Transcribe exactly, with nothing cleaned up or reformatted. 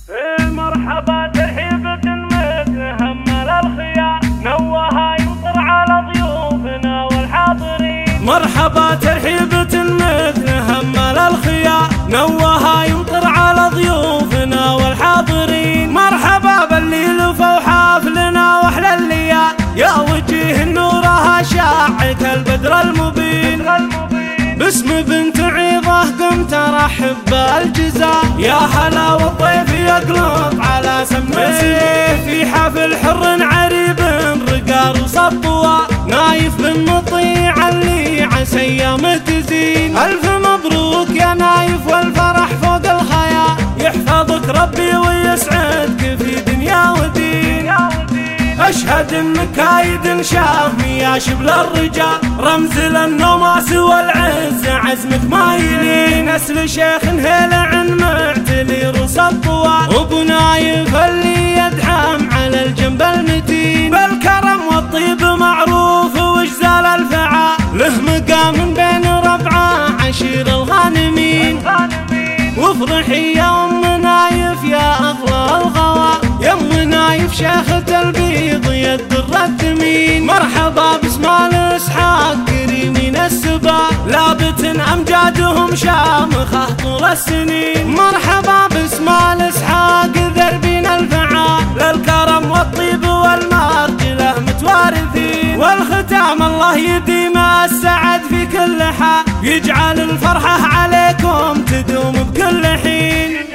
مرحبا ترحيبة مثل همل الخيار نوها يمطر على ضيوفنا والحاضرين. مرحبا ترحيبة مثل همل الخيار نوها يمطر على ضيوفنا والحاضرين. مرحبا باللي لفوا حفلنا واحلى الليال يا وجيه نورها شاع كالبدر المبين. باسم بنت عيضة قمت ارحب بالجزاء يا هلا والضيف يقلط على سمه في حفل حر عريب رقار وسطوى نايف بن مطيع اللي عسى ايامه تزين. الف مبروك يا نايف والفرح فوق الخيال يحفظك ربي ويسعدك في دنيا ودين. أشهد إنك كايد شامي يا شبل الرجال رمز للنوماس والعز عزمك ما يلين. نسل شيخ هيل عن معتلي رص الطوال وابو نايف اللي يدعم على الجنب المتين. بالكرم والطيب معروف وجزال الفعال له مقام بين ربعه عشير الغانمين. وافرحي يا ام نايف يا اغلى الغوا يا ام نايف شيخة البيض يا الدر الثمين. مرحبا باسماعيل اسحاق كريمين السبا لابت امجادهم شامخه طول السنين. مرحبا باسماعيل اسحاق ذربين الفعال للكرم والطيب والمرجله متوارثين. والختام الله يديم السعد في كل حال يجعل الفرحه عليكم تدوم بكل حين.